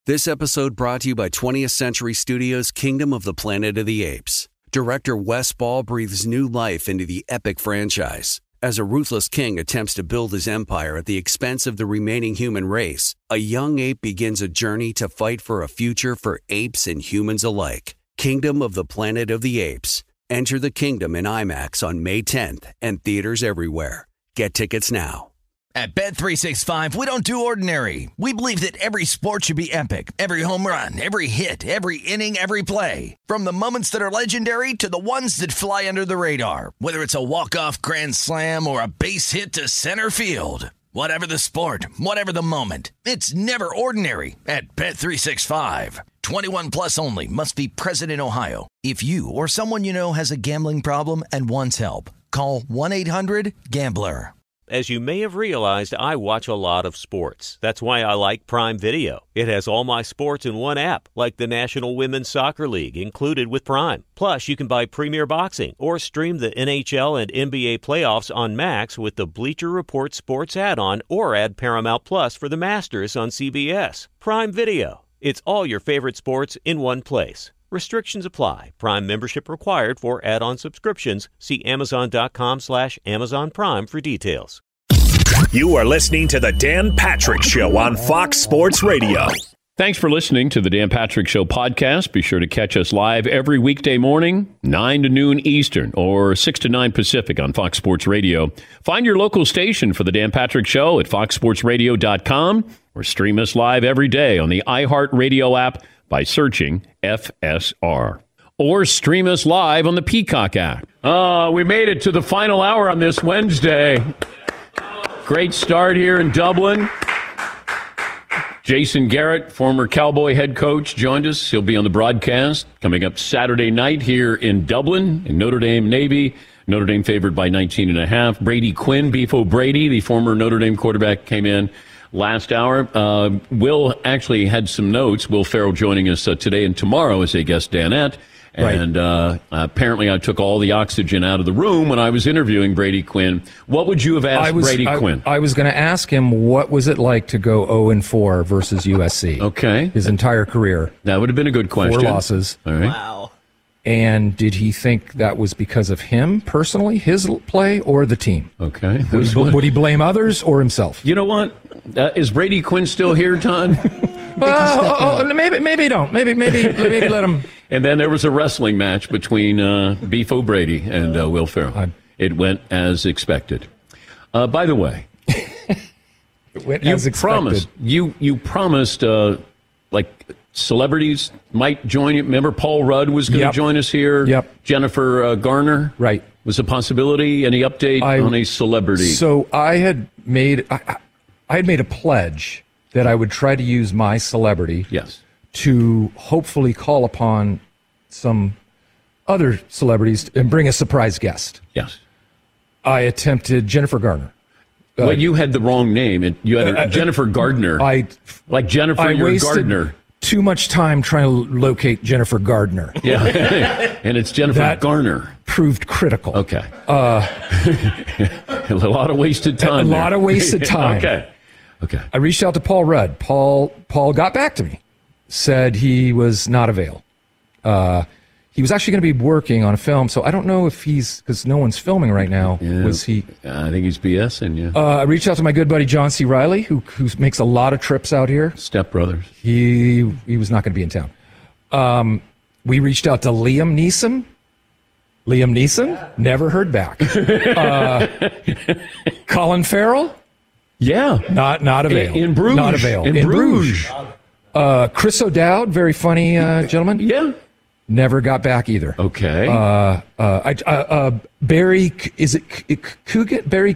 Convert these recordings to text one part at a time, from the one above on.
This episode brought to you by 20th Century Studios' Kingdom of the Planet of the Apes. Director Wes Ball breathes new life into the epic franchise. As a ruthless king attempts to build his empire at the expense of the remaining human race, a young ape begins a journey to fight for a future for apes and humans alike. Kingdom of the Planet of the Apes. Enter the kingdom in IMAX on May 10th and theaters everywhere. Get tickets now. At Bet365, we don't do ordinary. We believe that every sport should be epic. Every home run, every hit, every inning, every play. From the moments that are legendary to the ones that fly under the radar. Whether it's a walk-off grand slam or a base hit to center field. Whatever the sport, whatever the moment. It's never ordinary at Bet365. 21 plus only. Must be present in Ohio. If you or someone you know has a gambling problem and wants help, call 1-800-GAMBLER. As you may have realized, I watch a lot of sports. That's why I like Prime Video. It has all my sports in one app, like the National Women's Soccer League, included with Prime. Plus, you can buy Premier Boxing or stream the NHL and NBA playoffs on Max with the Bleacher Report Sports add-on, or add Paramount Plus for the Masters on CBS. Prime Video. It's all your favorite sports in one place. Restrictions apply. Prime membership required for add-on subscriptions. See Amazon.com/Amazon Prime for details. You are listening to The Dan Patrick Show on Fox Sports Radio. Thanks for listening to the Dan Patrick Show podcast. Be sure to catch us live every weekday morning, 9 to noon Eastern or 6 to 9 Pacific on Fox Sports Radio. Find your local station for the Dan Patrick Show at foxsportsradio.com or stream us live every day on the iHeartRadio app by searching FSR. Or stream us live on the Peacock app. We made it to the final hour on this Wednesday. Great start here in Dublin. Jason Garrett, former Cowboy head coach, joined us. He'll be on the broadcast coming up Saturday night here in Dublin, in Notre Dame Navy. Notre Dame favored by 19.5. Brady Quinn, Beef O'Brady, the former Notre Dame quarterback, came in last hour. Will actually had some notes. Will Ferrell joining us today and tomorrow as a guest Danette. And apparently I took all the oxygen out of the room when I was interviewing Brady Quinn. What would you have asked Brady Quinn? I was going to ask him, what was it like to go 0-4 versus USC? Okay. His entire career. That would have been a good question. 4 losses. All right. Wow. And did he think that was because of him personally, his play, or the team? Okay. Would he blame others or himself? You know what? Is Brady Quinn still here, Todd? Maybe don't. Maybe let him. And then there was a wrestling match between Beef O'Brady and Will Ferrell. It went as expected. By the way, you promised like celebrities might join you. Remember, Paul Rudd was going to join us here. Yep. Jennifer Garner. Right. Was a possibility. Any update on a celebrity? So I had made a pledge that I would try to use my celebrity. Yes. To hopefully call upon some other celebrities and bring a surprise guest. Yes. I attempted Jennifer Garner. Well, you had the wrong name. You had Jennifer Gardner. Like Jennifer, your Gardner. Too much time trying to locate Jennifer Gardner. Yeah, and it's Jennifer Garner. Proved critical. Okay. A lot of wasted time. Lot of wasted time. Okay. I reached out to Paul Rudd. Paul got back to me. Said he was not available. He was actually going to be working on a film, so I don't know if because no one's filming right now. Yeah, was he? I think he's BSing, yeah. I reached out to my good buddy John C. Reilly, who makes a lot of trips out here. Step Brothers. He was not going to be in town. We reached out to Liam Neeson. Never heard back. Colin Farrell. Yeah. Not available. In Bruges. Not available. In Bruges. Chris O'Dowd, very funny gentleman. Yeah. Never got back either. Okay. Barry, is it Coogan? Barry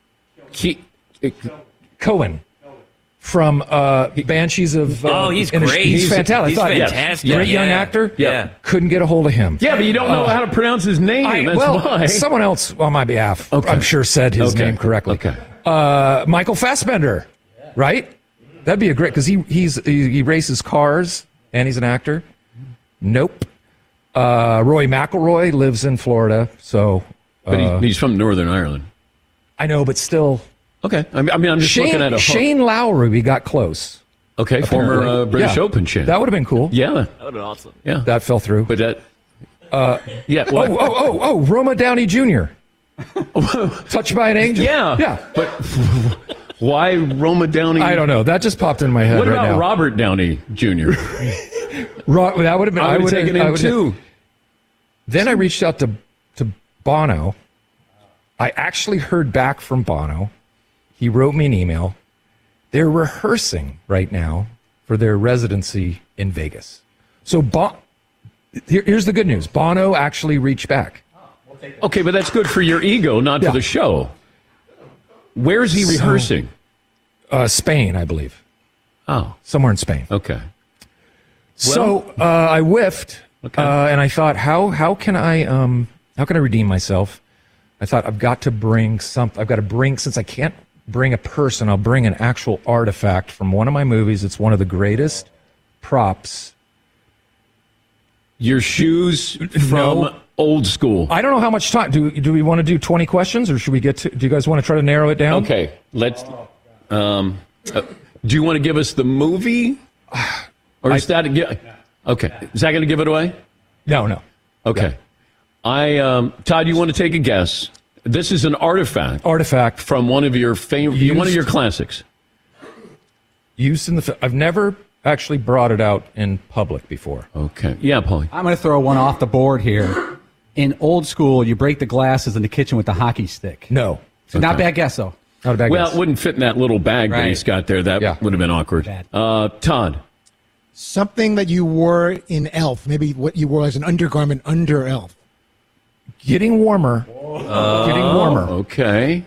Cohen from Banshees of... he's great. He's fantastic. He's fantastic. Great young actor. Yeah. Couldn't get a hold of him. Yeah, but you don't know how to pronounce his name. That's why. Someone else on my behalf, I'm sure, said his name correctly. Okay. Michael Fassbender, right? That'd be a great, because he races cars and he's an actor. Nope. Roy McIlroy lives in Florida, so. But he's from Northern Ireland. I know, but still. Okay. I mean, I'm just looking at Shane Lowry, we got close. Okay, apparently. former British Open champ. That would have been cool. Yeah. That would have been awesome. Yeah. That fell through. But that... what? Roma Downey Jr. Touched by an Angel. Yeah. But why Roma Downey? I don't know. That just popped in my head What right about now. Robert Downey Jr.? That would have been. I would have taken him too. Then I reached out to Bono. I actually heard back from Bono. He wrote me an email. They're rehearsing right now for their residency in Vegas. So here's the good news. Bono actually reached back. Okay, but that's good for your ego, not for the show. Where is he rehearsing? Spain, I believe. Oh. Somewhere in Spain. Okay. So I whiffed, and I thought, how can I redeem myself? I thought I've got to bring since I can't bring a person, I'll bring an actual artifact from one of my movies. It's one of the greatest props. Your shoes from Old School. I don't know how much time. Do we want to do 20 questions, or should we get to? Do you guys want to try to narrow it down? Okay, let's. Do you want to give us the movie, or is that okay? Is that going to give it away? No. Okay. Todd, you want to take a guess? This is an artifact from one of your one of your classics. Used in the. I've never actually brought it out in public before. Okay. Yeah, Paulie. I'm going to throw one off the board here. In Old School, you break the glasses in the kitchen with the hockey stick. No. So not a bad guess, though. Not a bad guess. It wouldn't fit in that little bag that he's got there. That would have been awkward. Todd. Something that you wore in Elf. Maybe what you wore as an undergarment under Elf. Getting warmer. Getting warmer. Okay.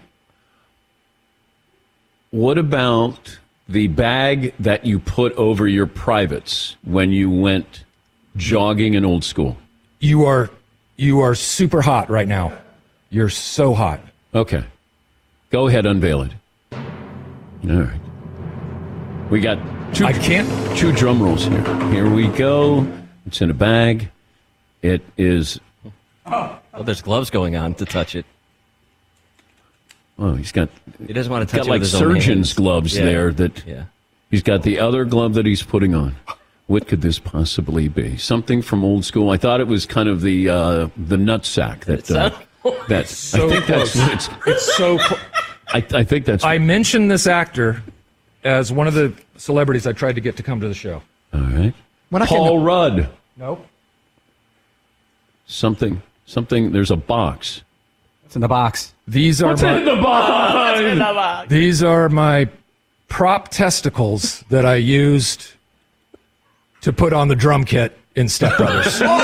What about the bag that you put over your privates when you went jogging in Old School? You are super hot right now. You're so hot. Okay. Go ahead, unveil it. All right. We got two drum rolls here. Here we go. It's in a bag. It is... Oh, there's gloves going on to touch it. Oh, he doesn't want to touch it like with his own surgeon's hands. gloves there. He's got the other glove that he's putting on. What could this possibly be? Something from Old School. I thought it was kind of the nutsack that So I think close. that's It's so close. I think that's. I mentioned this actor as one of the celebrities I tried to get to come to the show. All right. Paul Rudd. Nope. Something. There's a box. What's in the box? These are in the box? These are my prop testicles that I used to put on the drum kit in Step Brothers. That's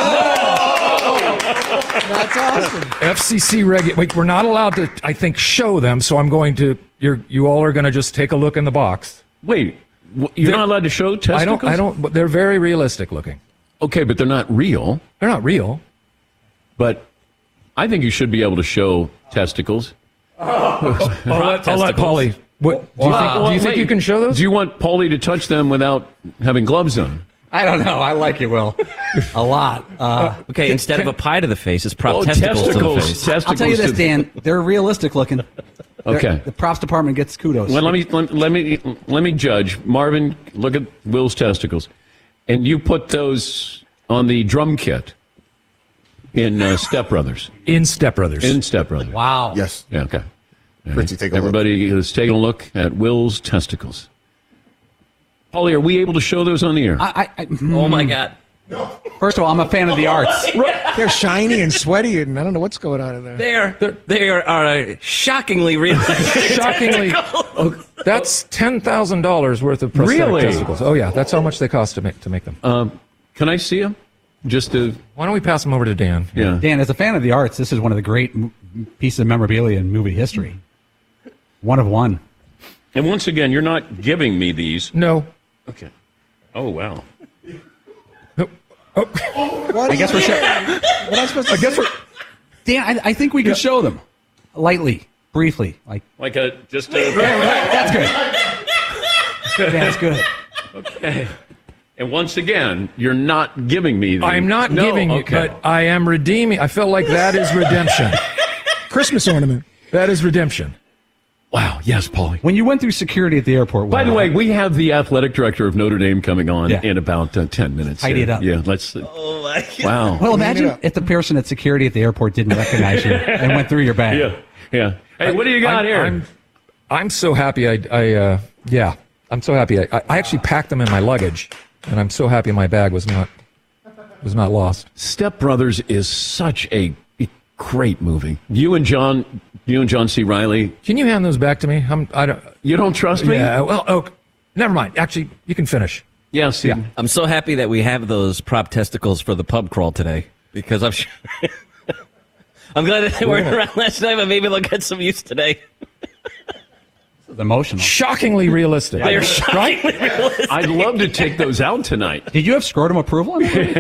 awesome. FCC we're not allowed to, I think, show them. So I'm going to. You all are going to just take a look in the box. Wait, you're not allowed to show testicles? I don't. But they're very realistic looking. Okay, but they're not real. They're not real. But I think you should be able to show testicles. I'll let Paulie. Do you think you can show those? Do you want Paulie to touch them without having gloves on? I don't know. I like it, Will. A lot. Okay, instead of a pie to the face, it's prop testicles to the face. I'll tell you this, Dan. They're realistic looking. Okay. The props department gets kudos. Well, let me judge. Marvin, look at Will's testicles, and you put those on the drum kit in Step Brothers. In Step Brothers. In Step Brothers. Wow. Yes. Yeah. Okay. Fritzy, take a look. Everybody is taking a look at Will's testicles. Paulie, are we able to show those on the air? Oh my God! First of all, I'm a fan of the arts. They're shiny and sweaty, and I don't know what's going on in there. They are shockingly realistic. Shockingly, that's $10,000 worth of prosthetic testicles. Oh yeah, that's how much they cost to make them. Can I see them? Why don't we pass them over to Dan? Yeah. Dan, as a fan of the arts, this is one of the great pieces of memorabilia in movie history. One of one. And once again, you're not giving me these. No. Okay. Oh wow. I guess we're showing. What am I supposed to say? Dan, I think we can show them lightly, briefly, Like a. That's good. That's good. Okay. And once again, you're not giving me these. I'm not giving you, but I am redeeming. I felt like that is redemption. Christmas ornament. That is redemption. Wow. Yes, Paulie. When you went through security at the airport. By the way, we have the athletic director of Notre Dame coming on in about 10 minutes. Tidy it up. Yeah, let's. Oh, my God. Wow. Well, imagine if the person at security at the airport didn't recognize you and went through your bag. Yeah. Hey, what do you got here? I'm so happy. I'm so happy. I actually packed them in my luggage, and I'm so happy my bag was not lost. Step Brothers is such a great movie. You and John C. Reilly. Can you hand those back to me? You don't trust me? Yeah. Well, never mind. Actually, you can finish. Yes. Yeah. I'm so happy that we have those prop testicles for the pub crawl today because I'm sure. I'm glad that they weren't around last night, but maybe they'll get some use today. It's emotional. Shockingly realistic. They're shockingly realistic. I'd love to take those out tonight. Did you have scrotum approval?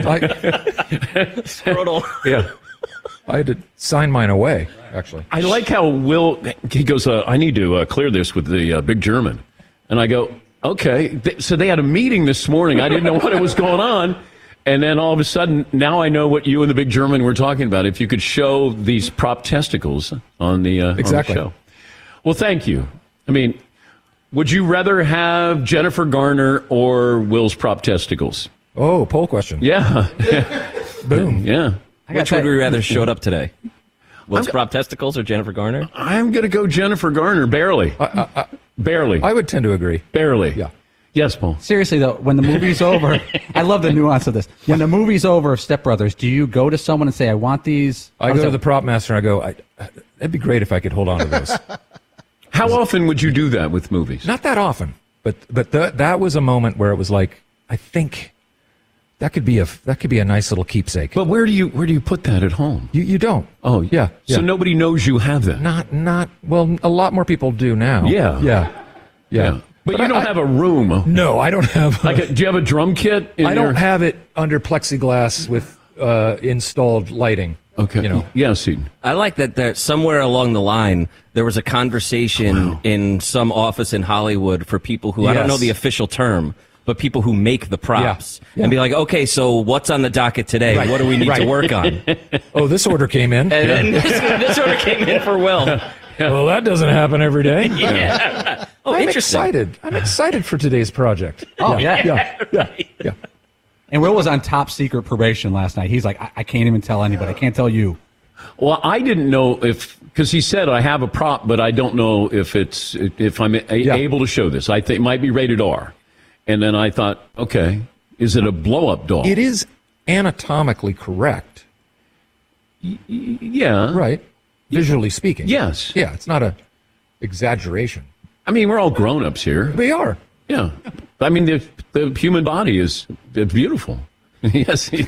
Scrotal. Yeah. I had to sign mine away, actually. I like how Will, he goes, I need to clear this with the big German. And I go, okay. So they had a meeting this morning. I didn't know what was going on. And then all of a sudden, now I know what you and the big German were talking about. If you could show these prop testicles on the, exactly. on the show. Well, thank you. I mean, would you rather have Jennifer Garner or Will's prop testicles? Oh, poll question. Yeah. Boom. Yeah. Which would we rather showed up today? Will's prop testicles or Jennifer Garner? I'm going to go Jennifer Garner, barely. Barely. I would tend to agree. Barely. Yeah. Yes, Paul. Seriously, though, when the movie's over, I love the nuance of this. When the movie's over of Step Brothers, do you go to someone and say, I want these? I go to the prop master and I go, it'd be great if I could hold on to those. How often would you do that with movies? Not that often, but that was a moment where it was like, I think that could be a nice little keepsake. But where do you put that at home? You don't. Oh, yeah. So nobody knows you have that. Not well. A lot more people do now. Yeah. But you don't have a room. No, I don't have. Do you have a drum kit? I don't have it under plexiglass with installed lighting. Okay. You know. Yes, Eden. I like that there somewhere along the line there was a conversation in some office in Hollywood for people who I don't know the official term, but people who make the props and be like, okay, so what's on the docket today? Right. What do we need to work on? Oh, this order came in. And this order came in for Will. Well, that doesn't happen every day. Yeah. Oh, I'm interesting. excited. I'm excited for today's project. Oh, yeah. And Will was on top secret probation last night. He's like, I can't even tell anybody. I can't tell you. Well, I didn't know because he said I have a prop, but I don't know if I'm able to show this. I think it might be rated R. And then I thought, okay, is it a blow-up doll? It is anatomically correct. Yeah. Right. Visually speaking. Yes. Yeah, it's not a exaggeration. I mean, we're all grown-ups here. We are. Yeah. I mean, the human body is beautiful. Yes. The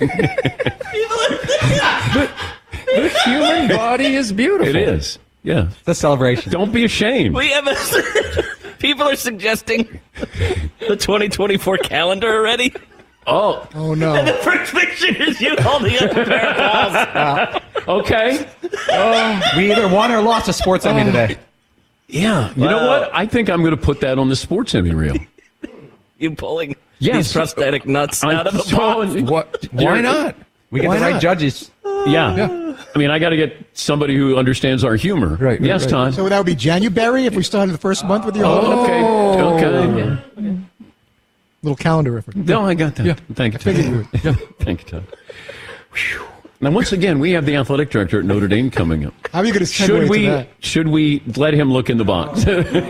human body is beautiful. It is. Yeah. It's a celebration. Don't be ashamed. We have people are suggesting the 2024 calendar already. Oh no. And the first picture is you holding up a pair of balls. Okay. We either won or lost a sports Emmy today. Yeah. You know what? I think I'm going to put that on the sports Emmy reel. You pulling these prosthetic nuts out of a box. What? Why not? We get the right judges. Yeah. I mean, I got to get somebody who understands our humor. Right. Yes, Todd. So that would be January if we started the first month with you. Okay. Little calendar reference. No, I got that. Yeah. Thank you, Todd. Thank you, Todd. Whew. Now, once again, we have the athletic director at Notre Dame coming up. How are you going to segue to that? Should we let him look in the box?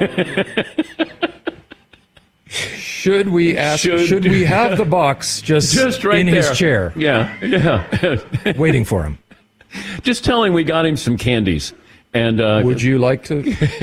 Should we have the box just right in there. his chair? Yeah. Waiting for him. Just tell him we got him some candies. And would you like to?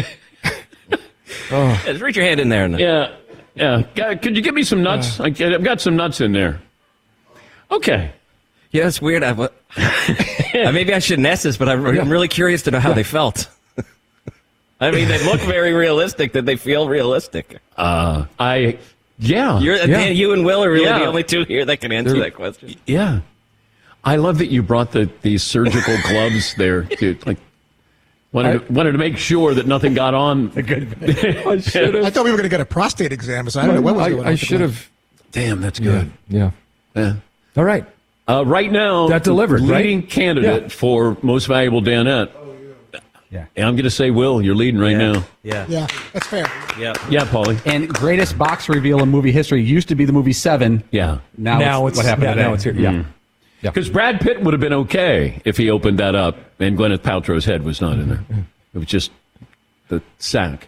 Just reach your hand in there. Yeah. Could you give me some nuts? I've got some nuts in there. Okay. Yeah, it's weird. Maybe I shouldn't ask this, but I'm really curious to know how they felt. I mean, they look very realistic. Did they feel realistic? Dan, you and Will are really the only two here that can answer that question. Yeah. I love that you brought these surgical gloves there. Dude. Like, wanted to make sure that nothing got on. I thought we were going to get a prostate exam, so I don't know what was going on. I should have. Damn, that's good. Yeah. All right. Right now, that delivered. Leading candidate for most valuable Danette. Yeah. And I'm going to say, Will, you're leading right now. Yeah, that's fair. Yeah, Paulie. And greatest box reveal in movie history used to be the movie Seven. Yeah. Now it's what happened today. Now it's here. Yeah. Because Brad Pitt would have been okay if he opened that up and Gwyneth Paltrow's head was not in there. It was just the sack.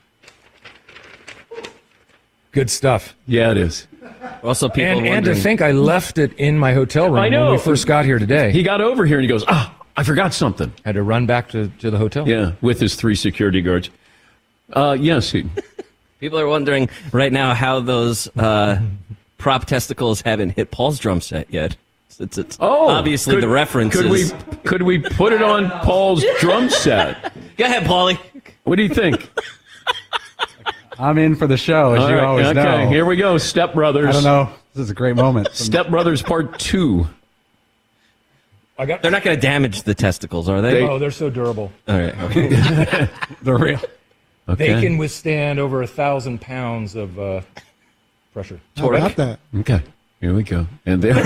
Good stuff. Yeah, it is. Also, people And to think I left it in my hotel room I know. when we first got here today. He got over here and he goes, I forgot something. Had to run back to the hotel. Yeah, with his 3 security guards. Yes. People are wondering right now how those prop testicles haven't hit Paul's drum set yet. It's obviously the reference is... Could we put it on Paul's drum set? Go ahead, Paulie. What do you think? I'm in for the show, as All you right, always know. Here we go, Step Brothers. I don't know. This is a great moment. Step Brothers Part 2. They're not going to damage the testicles, are they? They're so durable. All right. Okay. They're real. Okay. They can withstand over 1,000 pounds of pressure. How about that? Okay. Here we go. And there.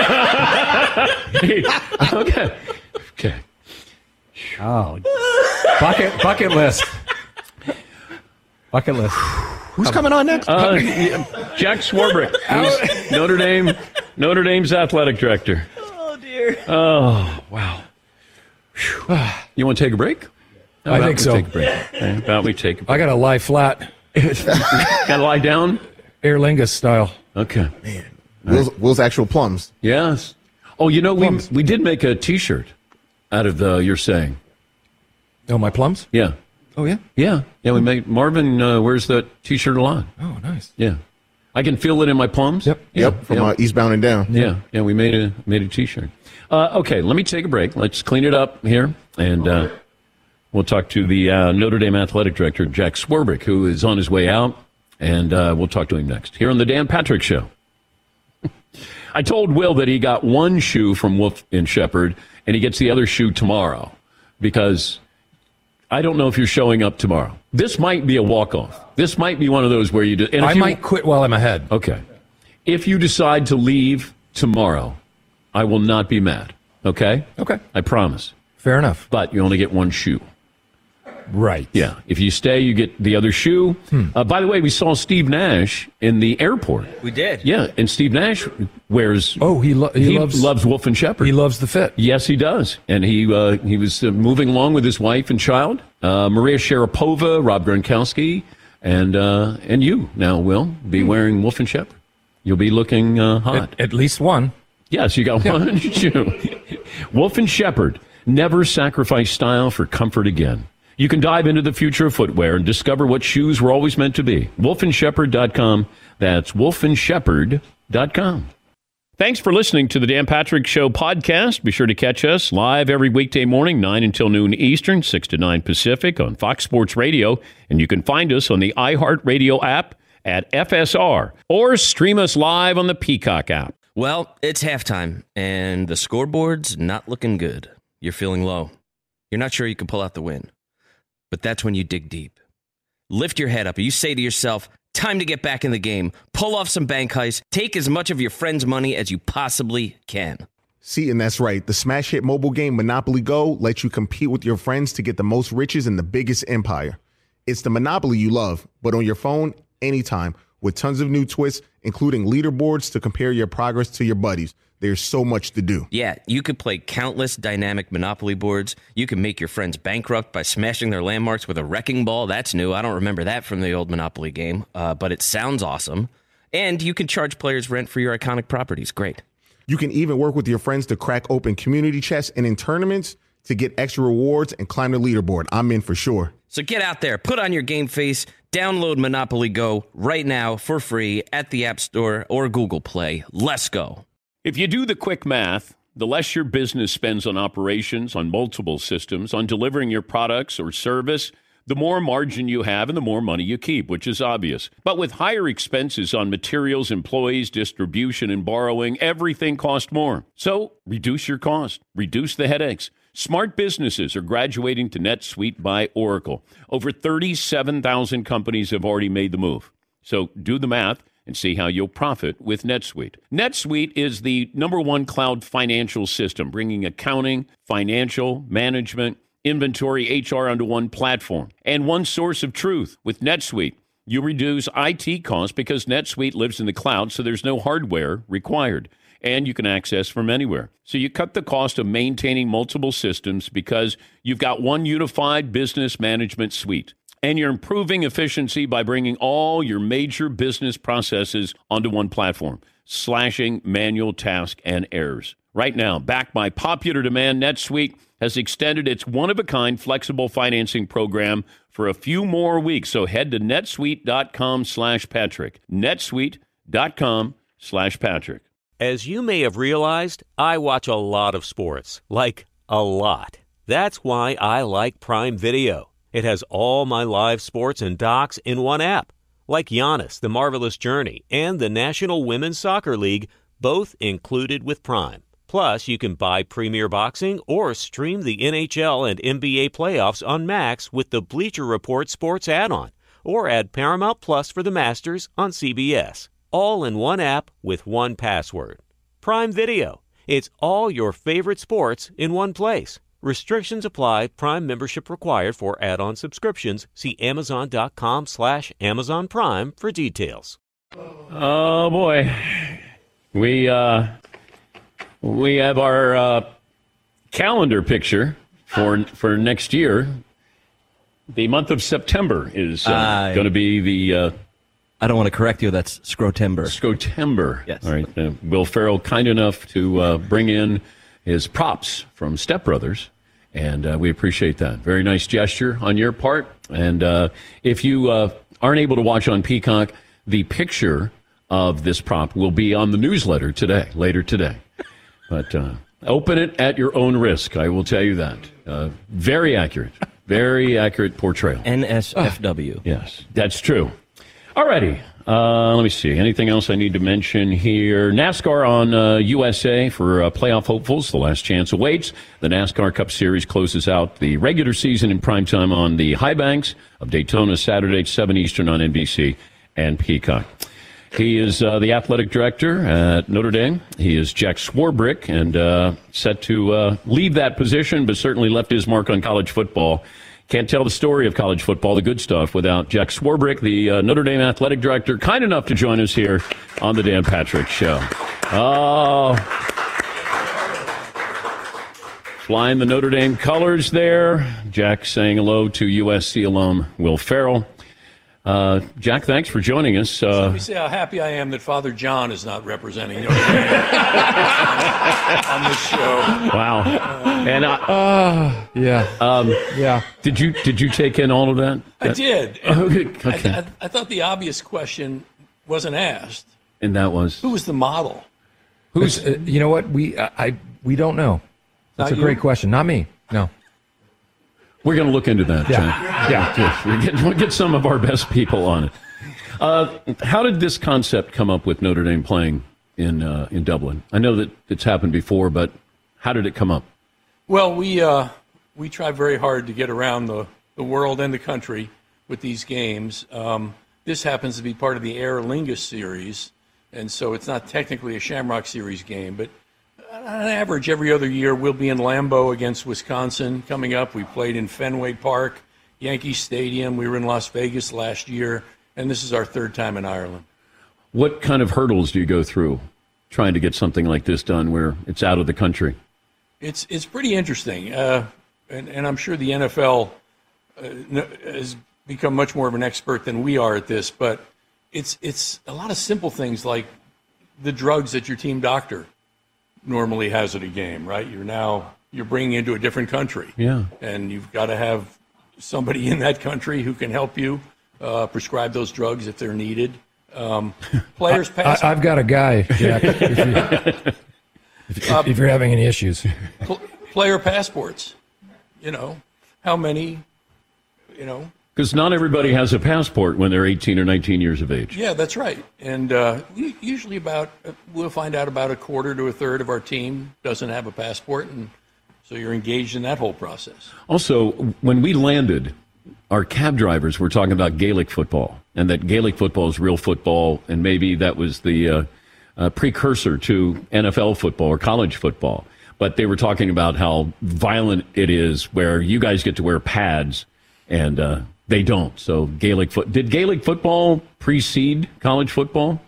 Okay. Okay. Oh, bucket list. Bucket list. Who's coming on next? Jack Swarbrick, who's Notre Dame's athletic director. Oh, dear. Oh, wow. You want to take a break? I think so. Take a break? How about we take a break? I got to lie flat. Got to lie down? Aer Lingus style. Okay. Man. Will's actual plums. Yes. Oh, we did make a T-shirt out of You're Saying. Oh, my plums? Yeah. Oh, yeah? Yeah. Yeah, we made Marvin wears that T-shirt a lot. Oh, nice. Yeah. I can feel it in my plums. Yep. From Eastbound and Down. Yeah. Yeah, we made a T-shirt. Okay, let me take a break. Let's clean it up here, and we'll talk to the Notre Dame athletic director, Jack Swarbrick, who is on his way out, and we'll talk to him next here on the Dan Patrick Show. I told Will that he got one shoe from Wolf and Shepherd, and he gets the other shoe tomorrow, because I don't know if you're showing up tomorrow. This might be a walk-off. This might be one of those where you do. And I might quit while I'm ahead. Okay. If you decide to leave tomorrow, I will not be mad. Okay? Okay. I promise. Fair enough. But you only get one shoe. Right. Yeah. If you stay, you get the other shoe. By the way, we saw Steve Nash in the airport. We did. Yeah, and Steve Nash wears... Oh, he loves Wolf and Shepherd. He loves the fit. Yes, he does. And he was moving along with his wife and child, Maria Sharapova, Rob Gronkowski, and you now will be wearing Wolf and Shepherd. You'll be looking hot. At least one. Yes, you got one shoe. Wolf and Shepherd. Never sacrifice style for comfort again. You can dive into the future of footwear and discover what shoes were always meant to be. wolfandshepherd.com. That's wolfandshepherd.com. Thanks for listening to the Dan Patrick Show podcast. Be sure to catch us live every weekday morning, 9 until noon Eastern, 6 to 9 Pacific on Fox Sports Radio. And you can find us on the iHeartRadio app at FSR or stream us live on the Peacock app. Well, it's halftime, and the scoreboard's not looking good. You're feeling low. You're not sure you can pull out the win. But that's when you dig deep. Lift your head up and you say to yourself, time to get back in the game. Pull off some bank heists. Take as much of your friend's money as you possibly can. See, and that's right. The smash hit mobile game Monopoly Go lets you compete with your friends to get the most riches in the biggest empire. It's the Monopoly you love, but on your phone, anytime, with tons of new twists, including leaderboards to compare your progress to your buddies. There's so much to do. Yeah, you could play countless dynamic Monopoly boards. You can make your friends bankrupt by smashing their landmarks with a wrecking ball. That's new. I don't remember that from the old Monopoly game, but it sounds awesome. And you can charge players rent for your iconic properties. Great. You can even work with your friends to crack open community chests and in tournaments to get extra rewards and climb the leaderboard. I'm in for sure. So get out there, put on your game face, download Monopoly Go right now for free at the App Store or Google Play. Let's go. If you do the quick math, the less your business spends on operations, on multiple systems, on delivering your products or service, the more margin you have and the more money you keep, which is obvious. But with higher expenses on materials, employees, distribution, and borrowing, everything costs more. So reduce your cost, reduce the headaches. Smart businesses are graduating to NetSuite by Oracle. Over 37,000 companies have already made the move. So do the math and see how you'll profit with NetSuite. NetSuite is the #1 cloud financial system, bringing accounting, financial, management, inventory, HR onto one platform, and one source of truth. With NetSuite, you reduce IT costs because NetSuite lives in the cloud, so there's no hardware required, and you can access from anywhere. So you cut the cost of maintaining multiple systems because you've got one unified business management suite. And you're improving efficiency by bringing all your major business processes onto one platform, slashing manual tasks and errors. Right now, backed by popular demand, NetSuite has extended its one-of-a-kind flexible financing program for a few more weeks. So head to netsuite.com/Patrick. netsuite.com/Patrick. As you may have realized, I watch a lot of sports, like a lot. That's why I like Prime Video. It has all my live sports and docs in one app, like Giannis, The Marvelous Journey, and the National Women's Soccer League, both included with Prime. Plus, you can buy Premier Boxing or stream the NHL and NBA playoffs on Max with the Bleacher Report Sports add-on, or add Paramount Plus for the Masters on CBS. All in one app with one password. Prime Video. It's all your favorite sports in one place. Restrictions apply. Prime membership required for add-on subscriptions. See Amazon.com/Amazon Prime for details. Oh, boy. We have our calendar picture for next year. The month of September is going to be the... I don't want to correct you. That's Scrotember. Scrotember. Yes. All right. Will Ferrell, kind enough to bring in his props from Step Brothers, and we appreciate that. Very nice gesture on your part. And if you aren't able to watch on Peacock, the picture of this prop will be on the newsletter later today. But open it at your own risk, I will tell you that. Very accurate portrayal. NSFW. Yes, that's true. All righty. Let me see. Anything else I need to mention here? NASCAR on USA for playoff hopefuls. The last chance awaits. The NASCAR Cup Series closes out the regular season in primetime on the high banks of Daytona Saturday, 7 Eastern on NBC and Peacock. He is the athletic director at Notre Dame. He is Jack Swarbrick, and set to leave that position, but certainly left his mark on college football. Can't tell the story of college football, the good stuff, without Jack Swarbrick, the Notre Dame athletic director, kind enough to join us here on the Dan Patrick Show. Oh, flying the Notre Dame colors there. Jack saying hello to USC alum Will Ferrell. Jack, thanks for joining us. Let me say how happy I am that Father John is not representing Notre Dame on this show. Wow. And yeah. Did you take in all of that? I did. Okay. I thought the obvious question wasn't asked. And that was? Who was the model? Who's? You know what? We don't know. That's a great question. Not me. No. We're going to look into that, Jack. Yeah. We'll get some of our best people on it. How did this concept come up with Notre Dame playing in Dublin? I know that it's happened before, but how did it come up? Well, we try very hard to get around the world and the country with these games. This happens to be part of the Aer Lingus series, and so it's not technically a Shamrock Series game, but on average, every other year, we'll be in Lambeau against Wisconsin coming up. We played in Fenway Park, Yankee Stadium. We were in Las Vegas last year, and this is our third time in Ireland. What kind of hurdles do you go through trying to get something like this done where it's out of the country? It's pretty interesting, and I'm sure the NFL has become much more of an expert than we are at this, but it's a lot of simple things like the drugs that your team doctor normally has at a game, right? You're bringing into a different country. Yeah. And you've got to have somebody in that country who can help you prescribe those drugs if they're needed. Players pass. I've got a guy, Jack, if you're having any issues. Player passports. How many, Because not everybody has a passport when they're 18 or 19 years of age. Yeah, that's right. And usually we'll find out about a quarter to a third of our team doesn't have a passport, and so you're engaged in that whole process. Also, when we landed, our cab drivers were talking about Gaelic football, and that Gaelic football is real football, and maybe that was the precursor to NFL football or college football. but they were talking about how violent it is where you guys get to wear pads and they don't. So did Gaelic football precede college football?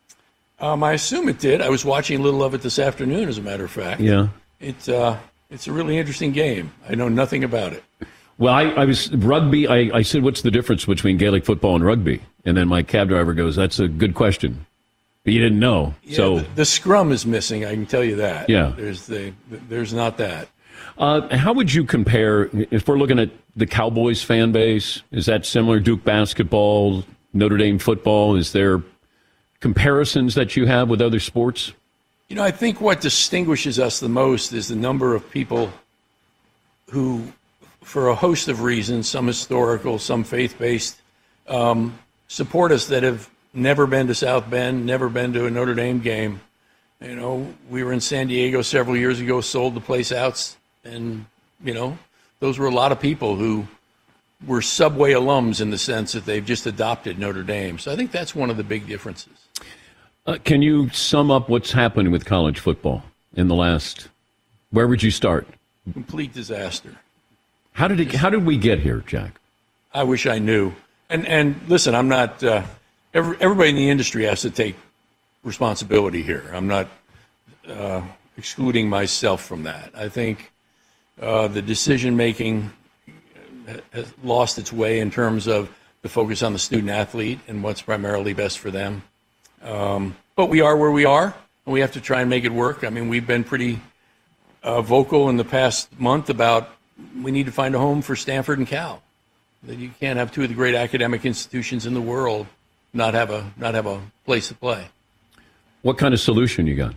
I assume it did. I was watching a little of it this afternoon, as a matter of fact. Yeah. It's a really interesting game. I know nothing about it. Well, I was rugby. I said, what's the difference between Gaelic football and rugby? And then my cab driver goes, that's a good question. But you didn't know. Yeah, so the scrum is missing, I can tell you that. Yeah. There's not that. How would you compare, if we're looking at the Cowboys fan base, is that similar? Duke basketball, Notre Dame football, is there comparisons that you have with other sports? You know, I think what distinguishes us the most is the number of people who, for a host of reasons, some historical, some faith-based, support us that have never been to South Bend, never been to a Notre Dame game. You know, we were in San Diego several years ago, sold the place out, and, you know, those were a lot of people who were Subway alums in the sense that they've just adopted Notre Dame. So I think that's one of the big differences. Can you sum up what's happened with college football in the last, where would you start? Complete disaster. How did we get here, Jack? I wish I knew. And listen, I'm not, everybody in the industry has to take responsibility here. I'm not excluding myself from that. I think the decision-making has lost its way in terms of the focus on the student-athlete and what's primarily best for them. But we are where we are, and we have to try and make it work. I mean, we've been pretty vocal in the past month about we need to find a home for Stanford and Cal. That you can't have two of the great academic institutions in the world not have a place to play. What kind of solution you got?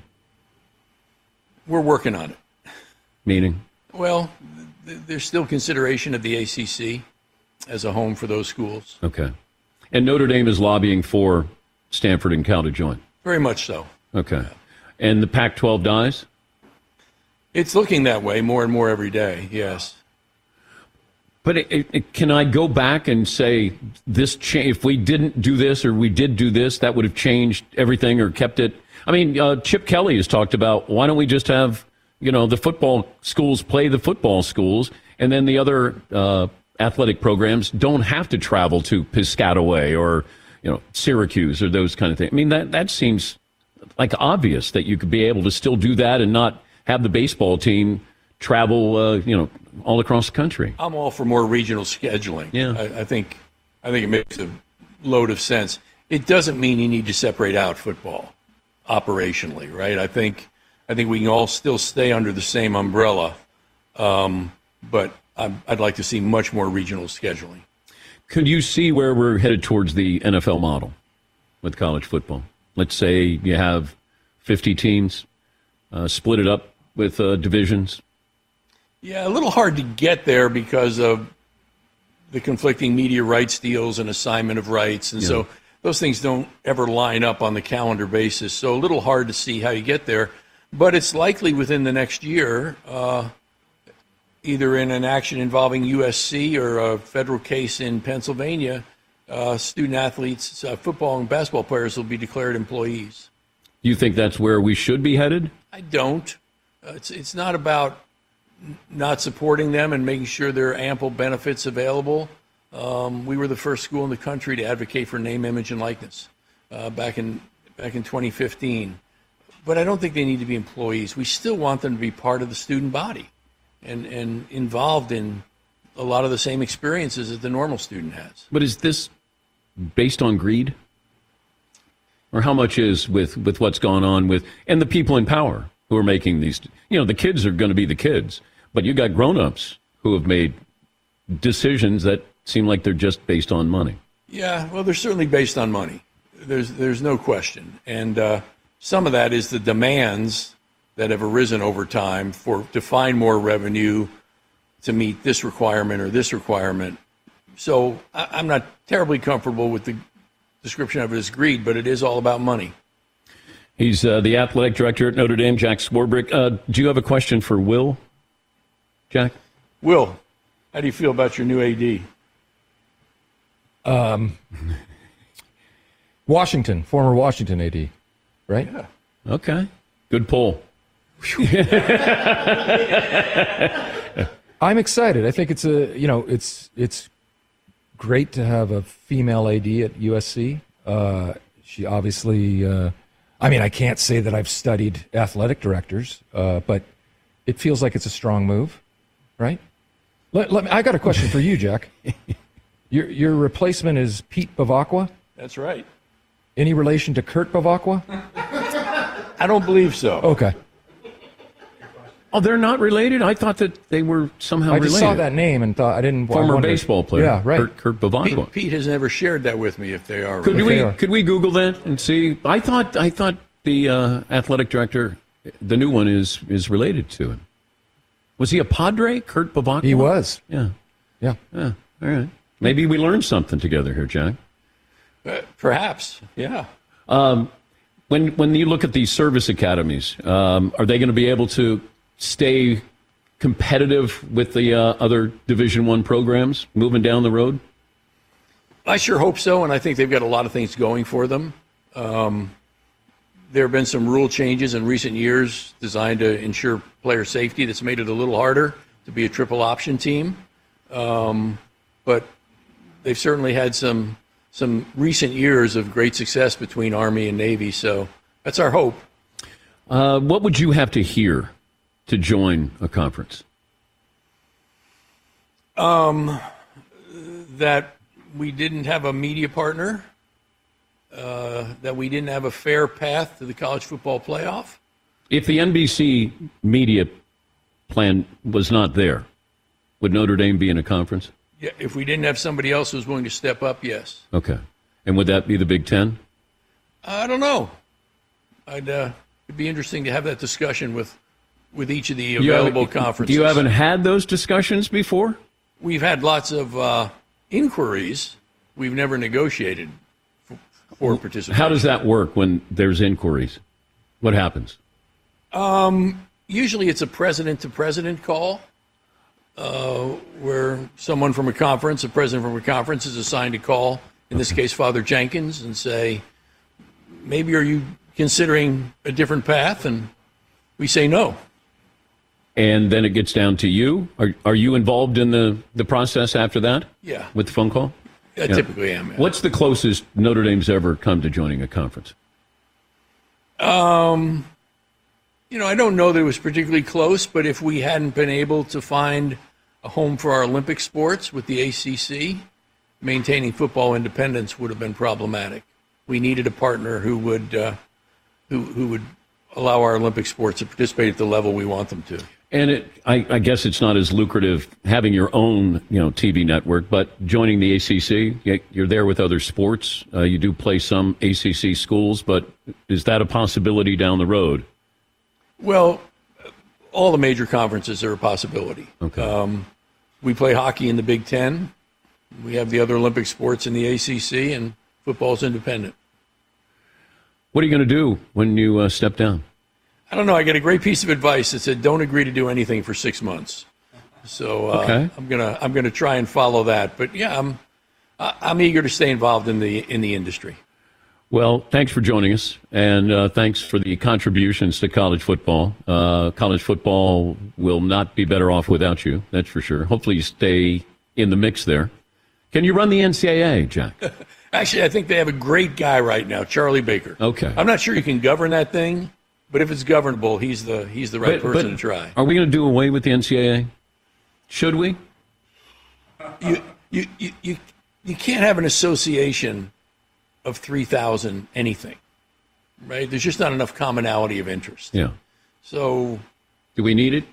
We're working on it. Meaning? Well, there's still consideration of the ACC as a home for those schools. Okay. And Notre Dame is lobbying for Stanford and Cal to join? Very much so. Okay. Yeah. And the Pac-12 dies? It's looking that way more and more every day, yes. But can I go back and say if we didn't do this or we did do this, that would have changed everything or kept it? I mean, Chip Kelly has talked about why don't we just have, the football schools play the football schools, and then the other athletic programs don't have to travel to Piscataway or, Syracuse or those kind of things. I mean, that seems like obvious that you could be able to still do that and not have the baseball team travel, all across the country. I'm all for more regional scheduling. Yeah. I think it makes a load of sense. It doesn't mean you need to separate out football operationally, right? I think we can all still stay under the same umbrella, but I'd like to see much more regional scheduling. Could you see where we're headed towards the NFL model with college football? Let's say you have 50 teams, split it up with divisions. Yeah, a little hard to get there because of the conflicting media rights deals and assignment of rights. And so those things don't ever line up on the calendar basis. So a little hard to see how you get there. But it's likely within the next year, either in an action involving USC or a federal case in Pennsylvania, student athletes, football and basketball players will be declared employees. You think that's where we should be headed? I don't. It's not about not supporting them and making sure there are ample benefits available. We were the first school in the country to advocate for name, image, and likeness back in 2015. But I don't think they need to be employees. We still want them to be part of the student body and involved in a lot of the same experiences that the normal student has. But is this based on greed? Or how much is with what's gone on with, and the people in power who are making these, the kids are going to be the kids, but you got grown-ups who have made decisions that seem like they're just based on money. Yeah, well, they're certainly based on money. There's no question. And some of that is the demands that have arisen over time to find more revenue to meet this requirement or this requirement. So I'm not terribly comfortable with the description of it as greed, but it is all about money. He's the athletic director at Notre Dame, Jack Swarbrick. Do you have a question for Will, Jack? Will, how do you feel about your new AD? Washington, former Washington AD, right? Yeah. Okay. Good poll. I'm excited. I think it's it's great to have a female AD at USC. She obviously, I can't say that I've studied athletic directors, but it feels like it's a strong move, right? I got a question for you, Jack. Your replacement is Pete Bavacqua? That's right. Any relation to Kurt Bavacqua? I don't believe so. Okay. Oh, they're not related? I thought that they were somehow related. I just saw that name and thought I didn't. Former baseball player. Yeah, right. Kurt Bavacqua. Pete has never shared that with me. If they are, could we Google that and see? I thought the athletic director, the new one, is related to him. Was he a Padre, Kurt Bavacqua? He was. Yeah. Yeah. All right. Maybe we learned something together here, Jack. Perhaps. Yeah. When you look at these service academies, are they going to be able to stay competitive with the other Division I programs moving down the road? I sure hope so, and I think they've got a lot of things going for them. There have been some rule changes in recent years designed to ensure player safety that's made it a little harder to be a triple option team. But they've certainly had some recent years of great success between Army and Navy, so that's our hope. What would you have to hear to join a conference? That we didn't have a media partner, that we didn't have a fair path to the college football playoff. If the NBC media plan was not there, would Notre Dame be in a conference? Yeah, if we didn't have somebody else who was willing to step up, yes. Okay. And would that be the Big Ten? I don't know. It'd be interesting to have that discussion with each of the available conferences. You haven't had those discussions before? We've had lots of inquiries. We've never negotiated for participation. How does that work when there's inquiries? What happens? Usually it's a president-to-president call where someone from a conference, a president from a conference, is assigned to call, in this case, Father Jenkins, and say, maybe are you considering a different path? And we say no. And then it gets down to you. Are you involved in the process after that? Yeah. With the phone call? I typically am. Yeah. What's the closest Notre Dame's ever come to joining a conference? I don't know that it was particularly close, but if we hadn't been able to find a home for our Olympic sports with the ACC, maintaining football independence would have been problematic. We needed a partner who would allow our Olympic sports to participate at the level we want them to. And I guess it's not as lucrative having your own, TV network, but joining the ACC, you're there with other sports. You do play some ACC schools, but is that a possibility down the road? Well, all the major conferences are a possibility. Okay. We play hockey in the Big Ten. We have the other Olympic sports in the ACC, and football's independent. What are you going to do when you step down? I don't know. I got a great piece of advice that said, "Don't agree to do anything for 6 months." So okay. I'm gonna try and follow that. But yeah, I'm eager to stay involved in the industry. Well, thanks for joining us, and thanks for the contributions to college football. College football will not be better off without you, that's for sure. Hopefully you stay in the mix there. Can you run the NCAA, Jack? Actually, I think they have a great guy right now, Charlie Baker. Okay. I'm not sure you can govern that thing, but if it's governable, he's the right person to try. Are we going to do away with the NCAA? Should we? You can't have an association of 3,000 anything, right? There's just not enough commonality of interest. Yeah. So, do we need it?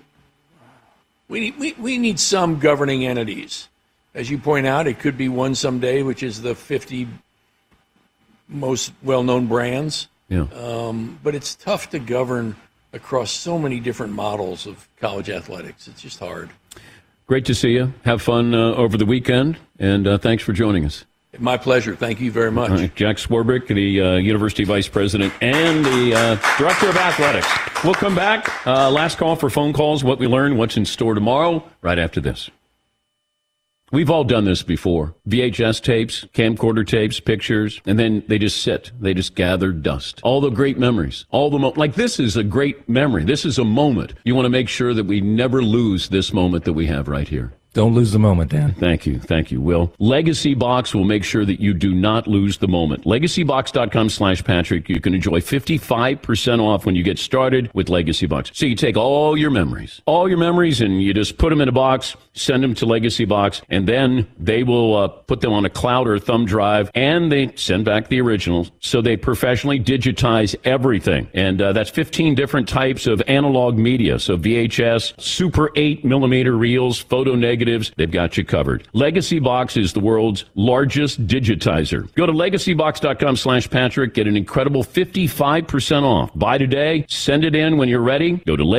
We need some governing entities. As you point out, it could be one someday, which is the 50 most well-known brands. Yeah. But it's tough to govern across so many different models of college athletics. It's just hard. Great to see you. Have fun over the weekend, and thanks for joining us. My pleasure. Thank you very much. Right. Jack Swarbrick, the University Vice President and the Director of Athletics. We'll come back. Last call for phone calls, what we learned, what's in store tomorrow, right after this. We've all done this before. VHS tapes, camcorder tapes, pictures, and then they just sit. They just gather dust. All the great memories. Like this is a great memory. This is a moment. You want to make sure that we never lose this moment that we have right here. Don't lose the moment, Dan. Thank you, Will. Legacy Box will make sure that you do not lose the moment. LegacyBox.com/Patrick. You can enjoy 55% off when you get started with Legacy Box. So you take all your memories, and you just put them in a box, send them to Legacy Box, and then they will put them on a cloud or a thumb drive, and they send back the originals. So they professionally digitize everything. And that's 15 different types of analog media. So VHS, Super 8mm reels, photo negatives, they've got you covered. Legacy Box is the world's largest digitizer. Go to LegacyBox.com/Patrick. Get an incredible 55% off. Buy today. Send it in when you're ready. Go to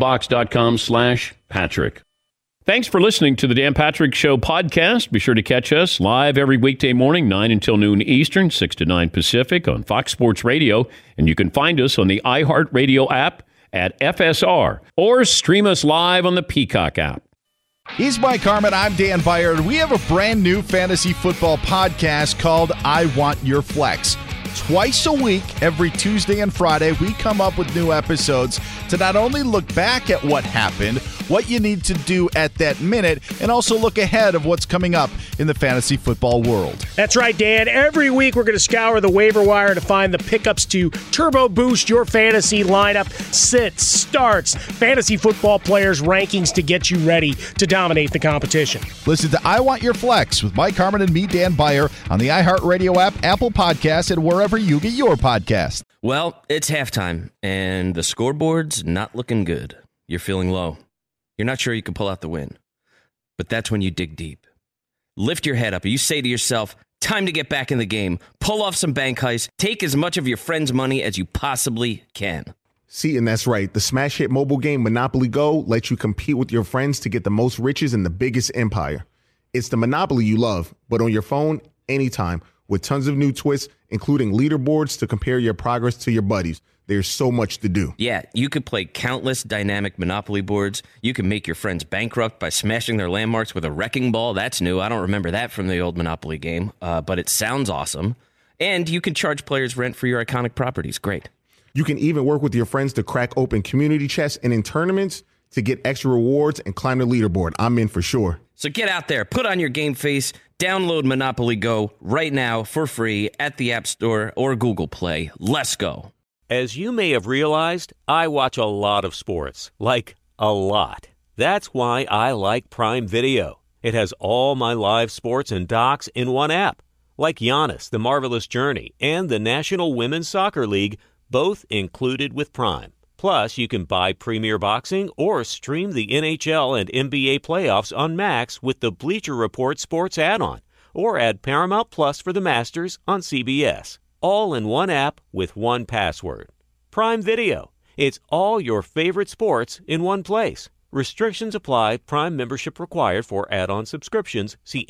LegacyBox.com/Patrick. Thanks for listening to the Dan Patrick Show podcast. Be sure to catch us live every weekday morning, 9 until noon Eastern, 6 to 9 Pacific on Fox Sports Radio. And you can find us on the iHeartRadio app at FSR or stream us live on the Peacock app. He's Mike Harmon. I'm Dan Byer. We have a brand new fantasy football podcast called I Want Your Flex. Twice a week, every Tuesday and Friday, we come up with new episodes to not only look back at what happened, what you need to do at that minute, and also look ahead of what's coming up in the fantasy football world. That's right, Dan. Every week we're going to scour the waiver wire to find the pickups to turbo boost your fantasy lineup, sits, starts, fantasy football players' rankings to get you ready to dominate the competition. Listen to I Want Your Flex with Mike Harmon and me, Dan Byer, on the iHeartRadio app, Apple Podcasts, and wherever you get your podcast. Well, it's halftime, and the scoreboard's not looking good. You're feeling low. You're not sure you can pull out the win. But that's when you dig deep. Lift your head up, and you say to yourself, time to get back in the game. Pull off some bank heists. Take as much of your friend's money as you possibly can. See, and that's right. The smash hit mobile game Monopoly Go lets you compete with your friends to get the most riches in the biggest empire. It's the Monopoly you love, but on your phone, anytime, with tons of new twists, including leaderboards to compare your progress to your buddies. There's so much to do. Yeah, you could play countless dynamic Monopoly boards. You can make your friends bankrupt by smashing their landmarks with a wrecking ball. That's new. I don't remember that from the old Monopoly game, but it sounds awesome. And you can charge players rent for your iconic properties. Great. You can even work with your friends to crack open community chests and in tournaments to get extra rewards and climb the leaderboard. I'm in for sure. So get out there, put on your game face, download Monopoly Go right now for free at the App Store or Google Play. Let's go. As you may have realized, I watch a lot of sports, like a lot. That's why I like Prime Video. It has all my live sports and docs in one app, like Giannis, The Marvelous Journey, and the National Women's Soccer League, both included with Prime. Plus, you can buy Premier Boxing or stream the NHL and NBA playoffs on Max with the Bleacher Report Sports add-on, or add Paramount Plus for the Masters on CBS. All in one app with one password. Prime Video. It's all your favorite sports in one place. Restrictions apply. Prime membership required for add-on subscriptions. See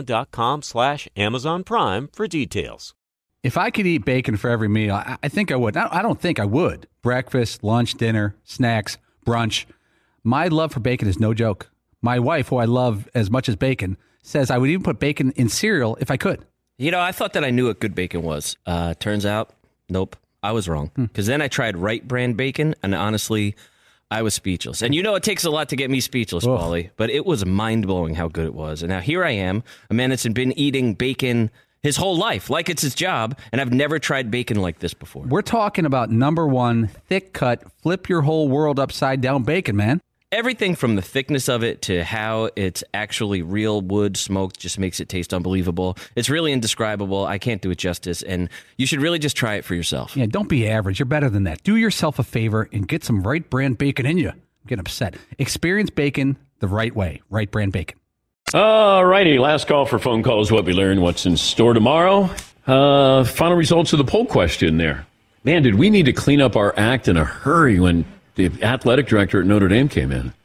Amazon.com/Amazon Prime for details. If I could eat bacon for every meal, I think I would. I don't think I would. Breakfast, lunch, dinner, snacks, brunch. My love for bacon is no joke. My wife, who I love as much as bacon, says I would even put bacon in cereal if I could. You know, I thought that I knew what good bacon was. Turns out, nope, I was wrong. Because then I tried Wright brand bacon, and honestly, I was speechless. And you know it takes a lot to get me speechless, Paulie, but it was mind-blowing how good it was. And now here I am, a man that's been eating bacon his whole life, like it's his job, and I've never tried bacon like this before. We're talking about number one, thick-cut, flip your whole world upside down bacon, man. Everything from the thickness of it to how it's actually real wood smoked just makes it taste unbelievable. It's really indescribable. I can't do it justice, and you should really just try it for yourself. Yeah, don't be average. You're better than that. Do yourself a favor and get some Wright brand bacon in you. I'm getting upset. Experience bacon the right way. Wright brand bacon. All righty, last call for phone calls. What we learn, what's in store tomorrow. Final results of the poll question there. Man, did we need to clean up our act in a hurry when the athletic director at Notre Dame came in?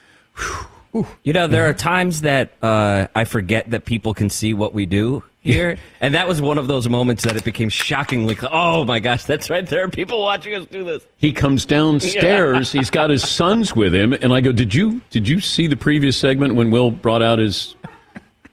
Whew. You know, there are times that I forget that people can see what we do here. And that was one of those moments that it became shockingly clear. Oh, my gosh, that's right. There are people watching us do this. He comes downstairs. Yeah. He's got his sons with him. And I go, did you see the previous segment when Will brought out his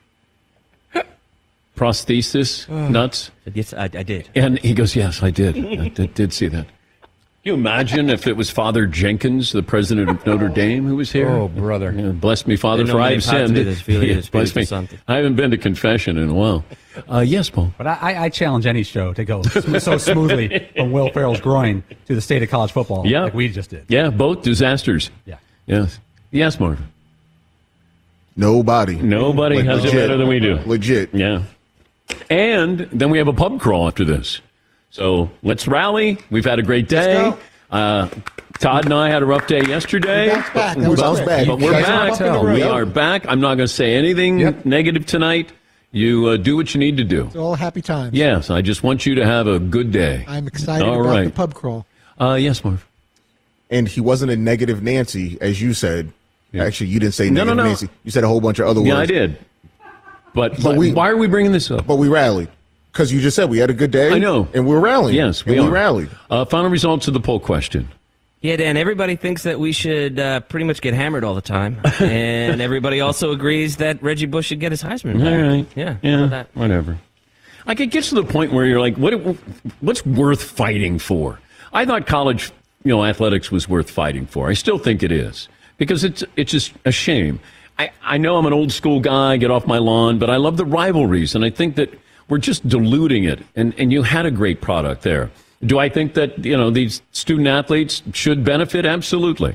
prosthesis nuts? Yes, I did. And he goes, yes, I did. I did see that. Can you imagine if it was Father Jenkins, the president of Notre Dame, who was here? Oh, brother. Yeah, bless me, Father, for I have sinned. Bless me. I haven't been to confession in a while. Yes, Paul. But I challenge any show to go so smoothly from Will Ferrell's groin to the state of college football like we just did. Yeah, both disasters. Yeah. Yes. Yes, Marv. Nobody has it better than we do. Legit. Yeah. And then we have a pub crawl after this. So let's rally. We've had a great day. Todd and I had a rough day yesterday. But we're back. We are back. I'm not going to say anything negative tonight. You do what you need to do. It's all happy times. Yes, I just want you to have a good day. I'm excited about the pub crawl. Yes, Marv. And he wasn't a negative Nancy, as you said. Yeah. Actually, you didn't say negative Nancy. You said a whole bunch of other words. Yeah, I did. But why are we bringing this up? But we rallied. Because you just said we had a good day. I know. And we're rallying. Yes, we rallied. Final results of the poll question. Yeah, Dan, everybody thinks that we should pretty much get hammered all the time. And everybody also agrees that Reggie Bush should get his Heisman. All right. Yeah, whatever. Like, it gets to the point where you're like, what's worth fighting for? I thought college, athletics was worth fighting for. I still think it is. Because it's just a shame. I know I'm an old school guy, get off my lawn, but I love the rivalries, and I think that we're just diluting it, and you had a great product there. Do I think that, these student athletes should benefit? Absolutely.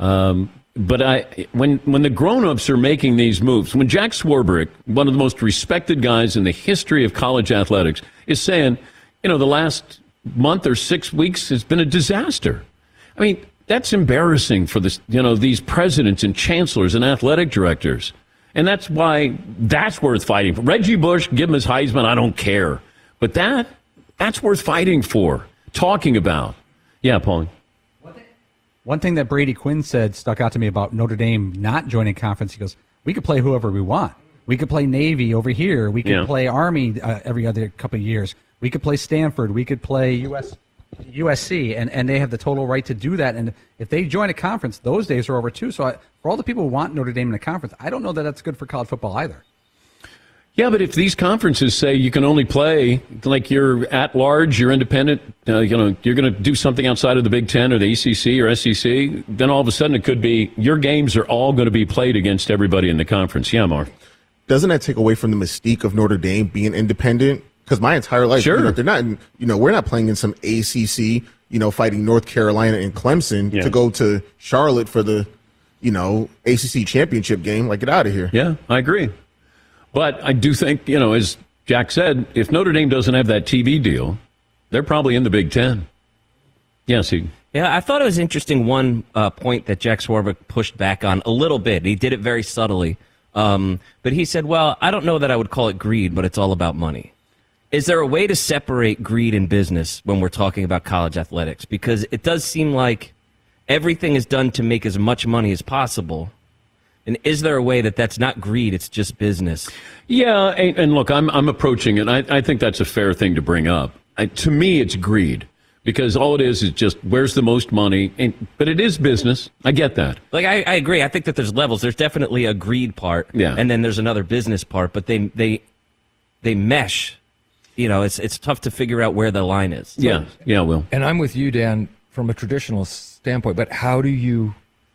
But when the grown-ups are making these moves, when Jack Swarbrick, one of the most respected guys in the history of college athletics, is saying, the last month or 6 weeks has been a disaster. I mean, that's embarrassing for this, these presidents and chancellors and athletic directors. And that's why that's worth fighting for. Reggie Bush, give him his Heisman, I don't care. But that's worth fighting for, talking about. Yeah, Pauline. One thing that Brady Quinn said stuck out to me about Notre Dame not joining conference. He goes, we could play whoever we want. We could play Navy over here. We could play Army every other couple of years. We could play Stanford. We could play USC, and they have the total right to do that. And if they join a conference, those days are over too. So for all the people who want Notre Dame in a conference, I don't know that that's good for college football either. Yeah, but if these conferences say you can only play, like you're at large, you're independent, you're going to do something outside of the Big Ten or the ACC or SEC, then all of a sudden it could be your games are all going to be played against everybody in the conference. Yeah, Mark. Doesn't that take away from the mystique of Notre Dame being independent? Because my entire life, they're not, we're not playing in some ACC, fighting North Carolina and Clemson to go to Charlotte for the, ACC championship game. Like, get out of here. Yeah, I agree. But I do think, as Jack said, if Notre Dame doesn't have that TV deal, they're probably in the Big Ten. Yes, Yeah, I thought it was interesting one point that Jack Swarbrick pushed back on a little bit. He did it very subtly. But he said, well, I don't know that I would call it greed, but it's all about money. Is there a way to separate greed and business when we're talking about college athletics? Because it does seem like everything is done to make as much money as possible. And is there a way that that's not greed, it's just business? Yeah, and look, I'm approaching it. I think that's a fair thing to bring up. To me, it's greed. Because all it is just where's the most money. But it is business. I get that. Like, I agree. I think that there's levels. There's definitely a greed part. Yeah. And then there's another business part. But they mesh. It's tough to figure out where the line is. Yeah, Will. And I'm with you, Dan, from a traditional standpoint. But how do you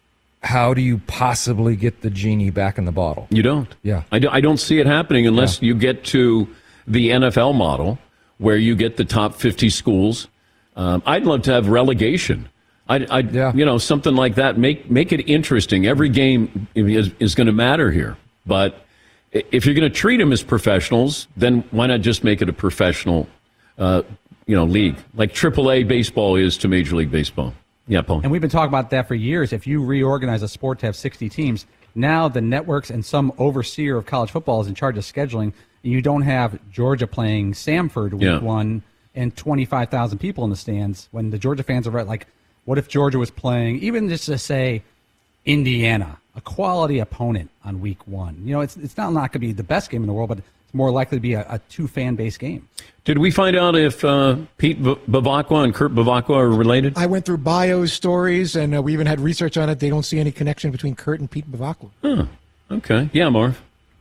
possibly get the genie back in the bottle? You don't. Yeah. I don't see it happening unless you get to the NFL model where you get the top 50 schools. I'd love to have relegation. Something like that. Make it interesting. Every game is going to matter here. But if you're going to treat them as professionals, then why not just make it a professional, league like AAA baseball is to Major League Baseball? Yeah, Paul. And we've been talking about that for years. If you reorganize a sport to have 60 teams, now the networks and some overseer of college football is in charge of scheduling. You don't have Georgia playing Samford week one and 25,000 people in the stands when the Georgia fans are like, what if Georgia was playing, even just to say Indiana, a quality opponent on week one? It's not going to be the best game in the world, but it's more likely to be a two-fan-based game. Did we find out if Pete Bavacqua and Kurt Bavacqua are related? I went through bios, stories, and we even had research on it. They don't see any connection between Kurt and Pete Bavacqua. Huh. Okay. Yeah, Marv.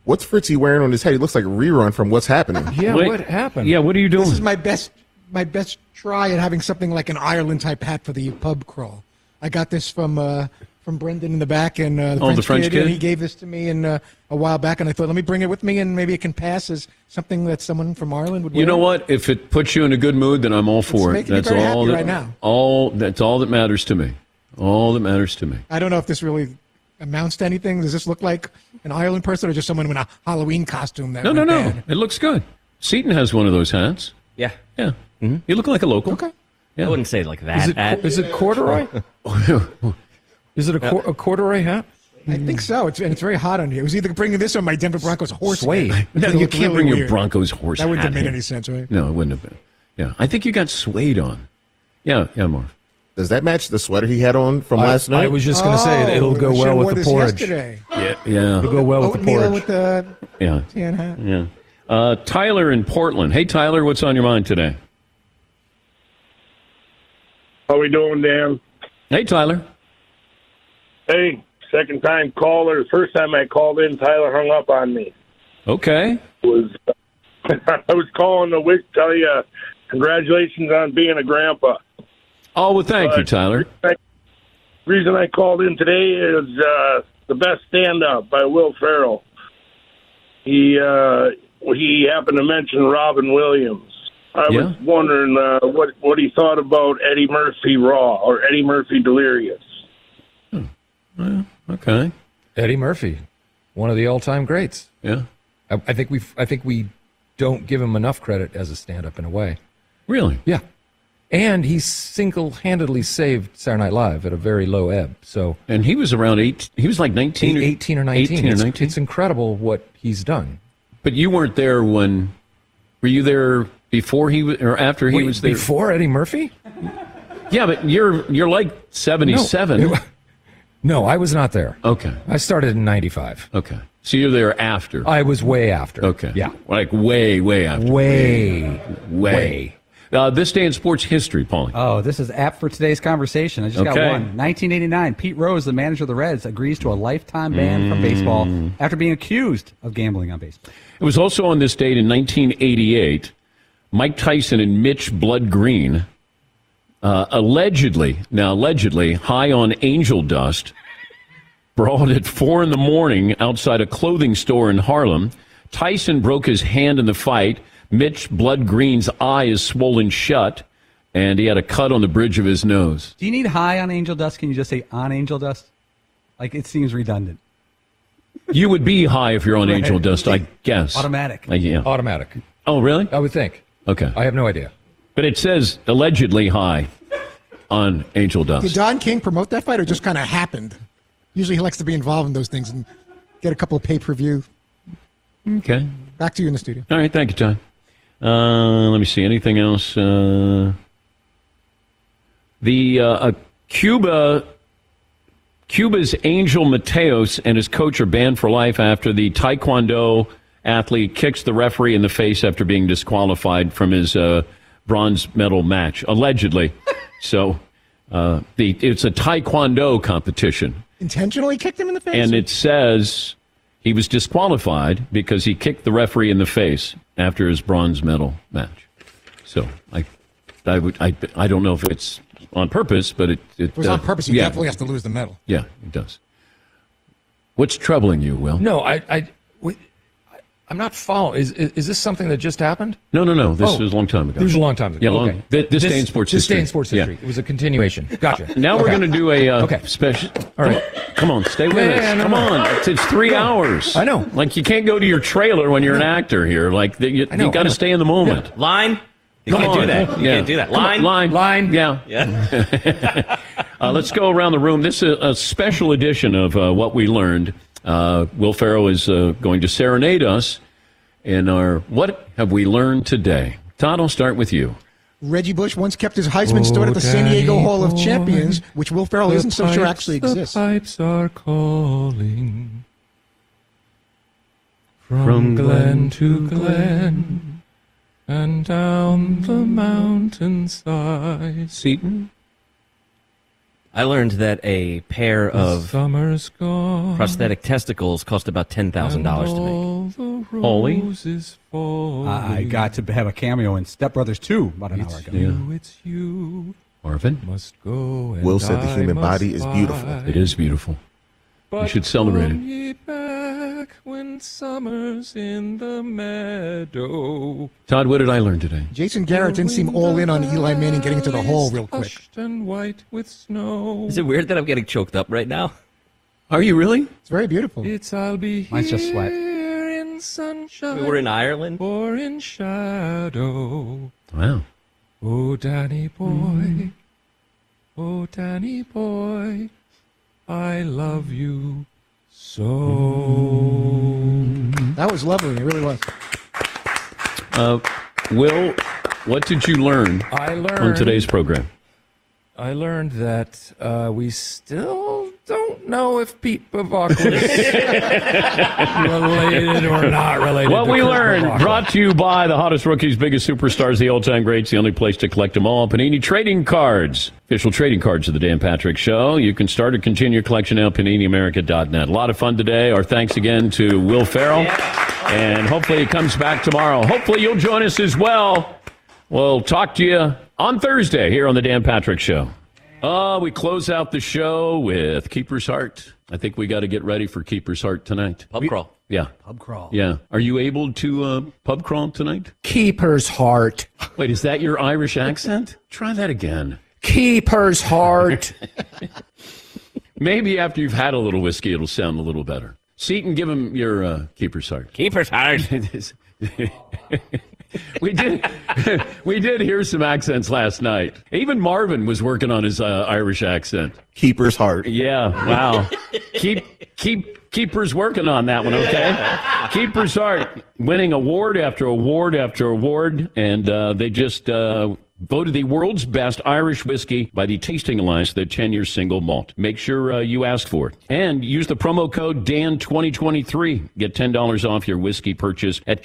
What's Fritzy wearing on his head? He looks like a rerun from What's Happening. Yeah, what happened? Yeah, what are you doing? This is my best try at having something like an Ireland type hat for the pub crawl. I got this from Brendan in the back, and the French kid. And he gave this to me a while back, and I thought, let me bring it with me, and maybe it can pass as something that someone from Ireland would wear. You know what? If it puts you in a good mood, then I'm all for it. That's all right now. That's all that matters to me. All that matters to me. I don't know if this really amounts to anything. Does this look like an Ireland person or just someone in a Halloween costume? No. It looks good. Seton has one of those hats. Yeah. Yeah. Mm-hmm. You look like a local. Okay. Yeah. I wouldn't say like that. Is it corduroy? Is it a corduroy hat? I think so. It's very hot on here. It was either bringing this or my Denver Broncos horse suede. hat. No, you can't bring your Broncos horse hat. That wouldn't have made any sense, right? No, it wouldn't have been. Yeah, I think you got suede on. Yeah, Marv. Does that match the sweater he had on from last night? I was just going to say it'll go well with the porridge. Yeah. It'll go well with the porridge. With the tan hat. Yeah. Tyler in Portland. Hey, Tyler, what's on your mind today? How we doing, Dan? Hey, Tyler. Hey, second time caller. The first time I called in, Tyler hung up on me. Okay. I was calling to tell you congratulations on being a grandpa. Oh, well, thank you, Tyler. The reason I called in today is The Best Stand-Up by Will Ferrell. He happened to mention Robin Williams. I was wondering what he thought about Eddie Murphy Raw or Eddie Murphy Delirious. Well, okay. Eddie Murphy, one of the all-time greats. Yeah. I think we don't give him enough credit as a stand-up in a way. Really? Yeah. And he single-handedly saved Saturday Night Live at a very low ebb. And he was around 8. He was like 19 or 18 or 19. 18 or 19. It's incredible what he's done. But you weren't there when. Were you there before he was or after he was there? Before Eddie Murphy? Yeah, but you're like 77. No, I was not there. Okay. I started in 95. Okay. So you're there after. I was way after. Okay. Yeah. Like way after. Way. This day in sports history, Paulie. Oh, this is apt for today's conversation. I just got one. 1989, Pete Rose, the manager of the Reds, agrees to a lifetime ban from baseball after being accused of gambling on baseball. It was also on this date in 1988, Mike Tyson and Mitch Blood Green, allegedly high on angel dust, brawled at 4 a.m. outside a clothing store in Harlem. Tyson broke his hand in the fight. Mitch Blood Green's eye is swollen shut, and he had a cut on the bridge of his nose. Do you need high on angel dust? Can you just say on angel dust? Like, it seems redundant. You would be high if you're on angel dust, I guess. Automatic. Yeah. Automatic. Oh, really? I would think. Okay. I have no idea. But it says allegedly high on angel dust. Did Don King promote that fight or just kind of happened? Usually he likes to be involved in those things and get a couple of pay-per-view. Okay. Back to you in the studio. All right. Thank you, John. Let me see. Anything else? Cuba's Angel Mateos and his coach are banned for life after the Taekwondo athlete kicks the referee in the face after being disqualified from his bronze medal match, allegedly. So it's a Taekwondo competition. Intentionally kicked him in the face? And it says he was disqualified because he kicked the referee in the face after his bronze medal match. So I don't know if it's on purpose, but if it was on purpose, he definitely has to lose the medal. Yeah, it does. What's troubling you, Will? No, I'm not following. Is this something that just happened? No. This was a long time ago. This was a long time ago. Yeah, okay. This day in sports history. This day in sports history. Yeah. It was a continuation. Gotcha. Now we're going to do a special. All right. Come on, stay with us. Come on. It's 3 hours. I know. Like, you can't go to your trailer when you're an actor here. Like, you got to stay in the moment. Yeah. Line. You can't do that. You can't do that. Line. Yeah. Let's go around the room. This is a special edition of What We Learned. Will Ferrell is going to serenade us in our What Have We Learned Today. Todd, I'll start with you. Reggie Bush once kept his Heisman stored at the San Diego Hall of Champions, which Will Ferrell isn't so sure actually exists. The pipes are calling from glen to glen and down the mountainside. Seton? I learned that a pair of prosthetic testicles cost about $10,000 to make. Holy. I got to have a cameo in Step Brothers 2 about an hour ago. It's you. Marvin? Will said the human body is beautiful. It is beautiful. You should celebrate it. When summer's in the meadow. Todd, what did I learn today? Jason Garrett didn't seem all in on Eli Manning getting into the hole real quick. And white with snow. Is it weird that I'm getting choked up right now? Are you really? It's very beautiful. I'll be Mine's just sweat. in sunshine. We're in Ireland? Or in shadow. Wow. Oh, Danny boy. Oh, Danny boy. I love you so. That was lovely. It really was. Will, what did you learn on today's program? I learned that we still don't know if Pete Bavacqua is related or not related. What we learned, brought to you by the hottest rookies, biggest superstars, the all-time greats, the only place to collect them all. Panini Trading Cards, official trading cards of the Dan Patrick Show. You can start or continue your collection now at PaniniAmerica.net. A lot of fun today. Our thanks again to Will Ferrell. Yeah. And hopefully he comes back tomorrow. Hopefully you'll join us as well. We'll talk to you on Thursday here on the Dan Patrick Show. We close out the show with Keeper's Heart. I think we got to get ready for Keeper's Heart tonight. Pub crawl. Yeah. Pub crawl. Yeah. Are you able to pub crawl tonight? Keeper's Heart. Wait, is that your Irish accent? Try that again. Keeper's Heart. Maybe after you've had a little whiskey, it'll sound a little better. Seton, give him your Keeper's Heart. Keeper's Heart. We did hear some accents last night. Even Marvin was working on his Irish accent. Keeper's Heart. Yeah, wow. Keeper's working on that one, okay? Keeper's Heart, winning award after award after award, and they just voted the world's best Irish whiskey by the Tasting Alliance, the 10-year single malt. Make sure you ask for it. And use the promo code DAN2023. Get $10 off your whiskey purchase at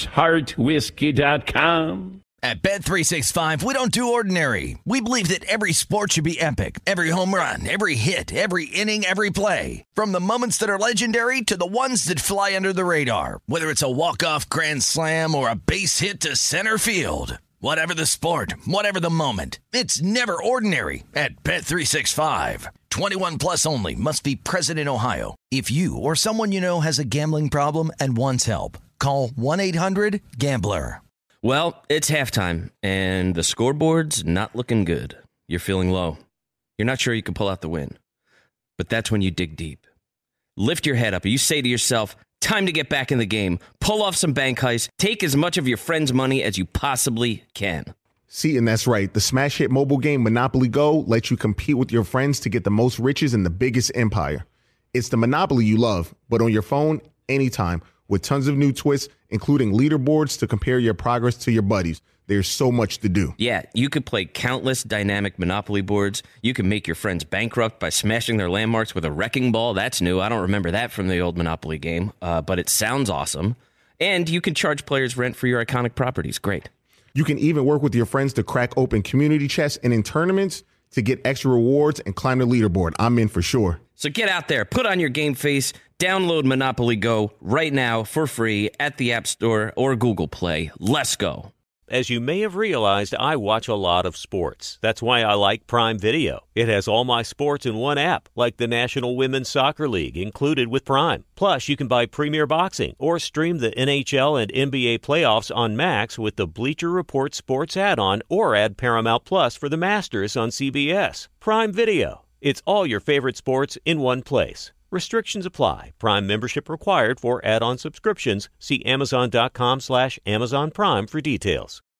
keepersheartwhiskey.com. At Bet365, we don't do ordinary. We believe that every sport should be epic. Every home run, every hit, every inning, every play. From the moments that are legendary to the ones that fly under the radar. Whether it's a walk-off grand slam or a base hit to center field. Whatever the sport, whatever the moment, it's never ordinary at Bet365. 21 plus only. Must be present in Ohio. If you or someone you know has a gambling problem and wants help, call 1-800-GAMBLER. Well, it's halftime, and the scoreboard's not looking good. You're feeling low. You're not sure you can pull out the win. But that's when you dig deep. Lift your head up, and you say to yourself, time to get back in the game. Pull off some bank heists. Take as much of your friend's money as you possibly can. See, and that's right. The smash hit mobile game Monopoly Go lets you compete with your friends to get the most riches in the biggest empire. It's the Monopoly you love, but on your phone, anytime, with tons of new twists, including leaderboards to compare your progress to your buddies. There's so much to do. Yeah, you could play countless dynamic Monopoly boards. You can make your friends bankrupt by smashing their landmarks with a wrecking ball. That's new. I don't remember that from the old Monopoly game, but it sounds awesome. And you can charge players rent for your iconic properties. Great. You can even work with your friends to crack open community chests and in tournaments to get extra rewards and climb the leaderboard. I'm in for sure. So get out there, put on your game face, download Monopoly Go right now for free at the App Store or Google Play. Let's go. As you may have realized, I watch a lot of sports. That's why I like Prime Video. It has all my sports in one app, like the National Women's Soccer League, included with Prime. Plus, you can buy Premier Boxing or stream the NHL and NBA playoffs on Max with the Bleacher Report Sports add-on or add Paramount Plus for the Masters on CBS. Prime Video. It's all your favorite sports in one place. Restrictions apply. Prime membership required for add-on subscriptions. See Amazon.com/Amazon Prime for details.